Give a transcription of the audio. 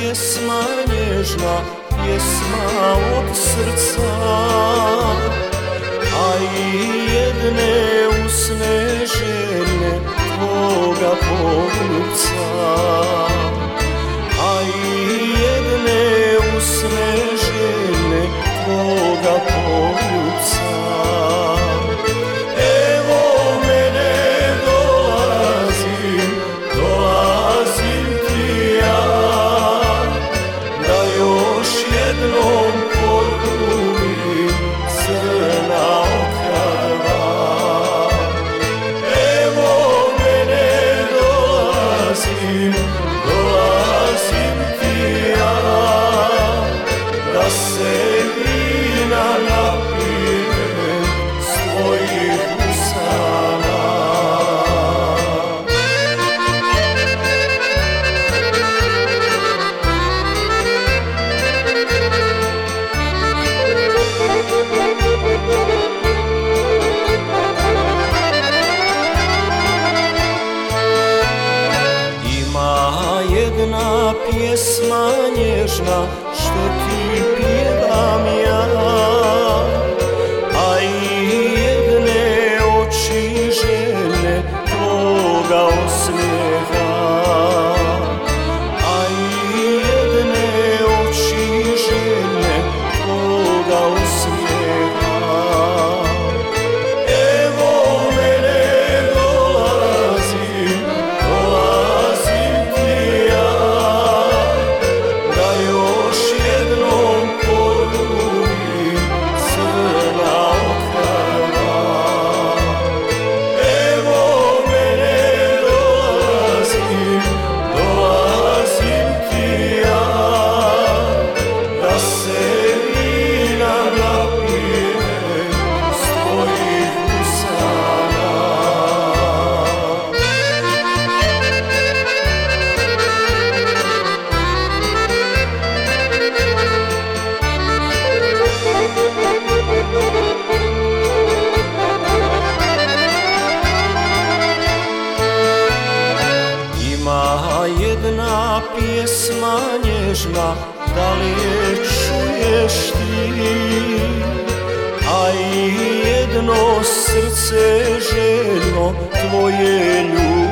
pjesma nježna, pjesma od srca, a i jedne usne željne tvoga poljubca, a i jedne usne željne tvoga poljubca. Evo mene dolazim ti ja, da još jednom poljubim crna oka dva. Evo mene dolazim ti ja, da se vina napijem s tvojih usana. Ima jedna pjesma nježna što ti pjevam ja, a i jedne oči željne tvoga osmijeha, a i jedne oči željne tvoga osmijeha. Evo mene dolazim ti ja, da još jednom poljubim crna oka dva. Evo mene dolazim ti ja, da se vina napijem s tvojih usana. Ima jedna pjesma nježna, da li je čuješ ti, a i jedno srce željno tvoje ljubavi.